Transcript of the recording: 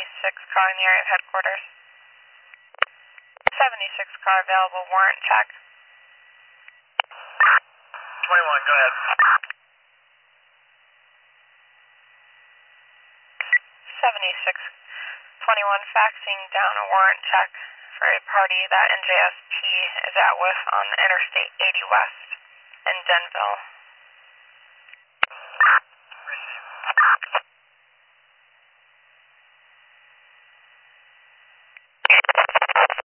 calling the area of headquarters. 76 car available, warrant check. 21, go ahead. 76 21 faxing down a warrant check for a party that NJST is at with on Interstate 80 West in Denville.